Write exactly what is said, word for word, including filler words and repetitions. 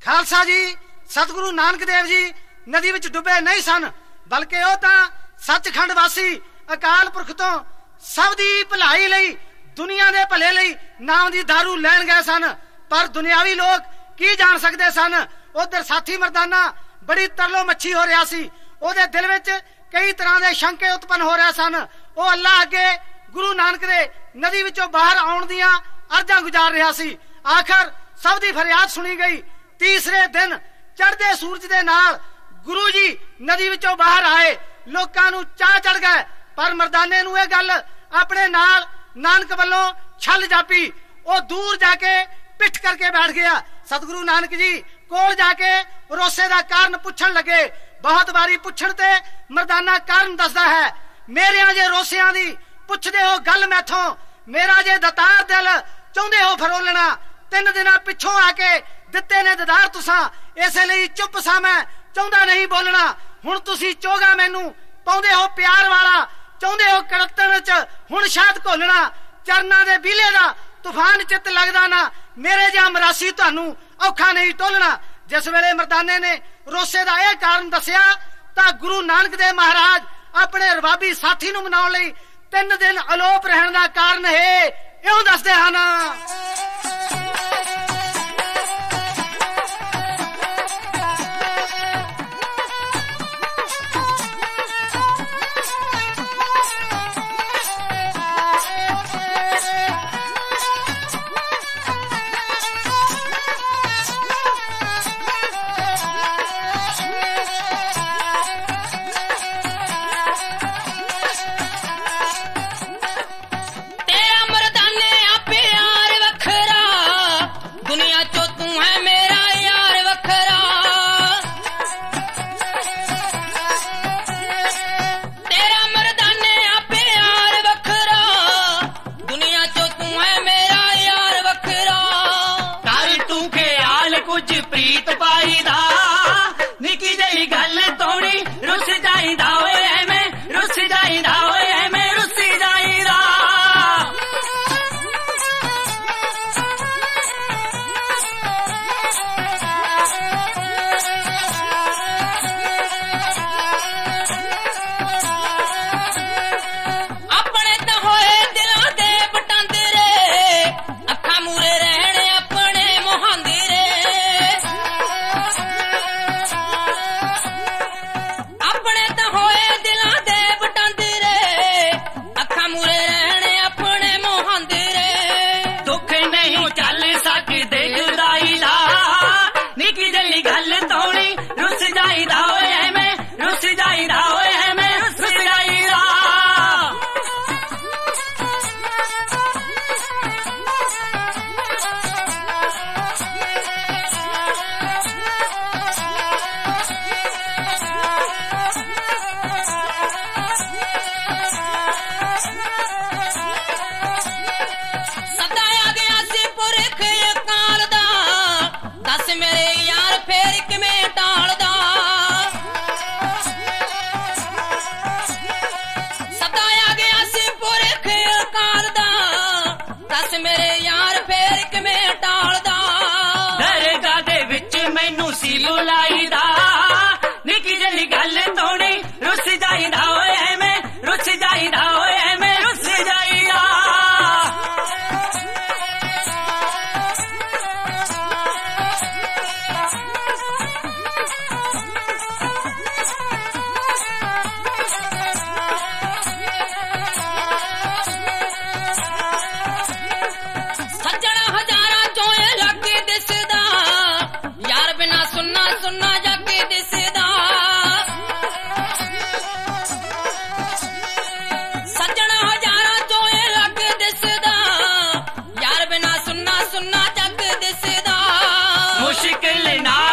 खालसा जी सतगुरु नानक देव जी नदी विच डुबे नहीं सन, बल्कि वह तां सचखंड वासी अकाल पुरख तो सब दी भलाई लई दुनिया दे भले लई नाम दी दारू लैण गए सन। पर दुनियावी लोग की जान सकते सन। उधर साथी मर्दाना बड़ी तरलो मच्छी हो रहा सी, ओदे दिल विच कई तरह के शंके उत्पन्न हो रहे सन। वो अल्लाह अगे गुरु नानक दे नदी विचों बाहर आउण दियां अर्जां गुजार रहा सी। आखिर सब दी फरियाद सुनी गई। तीसरे दिन चढ़दे सूरज दे नाल गुरु जी नदी विचों बाहर आए। लोकां नूं चाह चढ़ गए, पर मर्दाने नूं यह गल अपने नाल नानक वल्लों छल जापी। वो दूर जाके पिठ करके बैठ गया। सतगुरु नानक जी कोल जाके रोसे दा कारण पुछण लगे। बहुत बारी पुछण ते मर्दाना कारण दसदा है, मेरिया जे रोसियां दी पुछदे हो गल मैथों, मेरा जे दतार दिल चाहुंदे हो फरोलना, तीन दिन पिछों आके दिते ने ददार तुसां, इसे लई चुप सा मैं चाहुंदा नहीं बोलना। हुण तुसी चोगा मैनू पाउंदे हो प्यार वाला, चाहुंदे हो कड़तण च हुण शायद घोलना। चरना दे बीले दा तूफान चित लगदा ना, मेरे जा मरासी तुहानू औखा नहीं टोलना। जिस वेले मर्दाने ने रोसे दा यह कारण दसिया तां गुरु नानक देव महाराज अपने रबाबी साथी नूं मनाउण लई तीन दिन अलोप रहण दा कारण है इउं दसदे हन। मुश्किल ना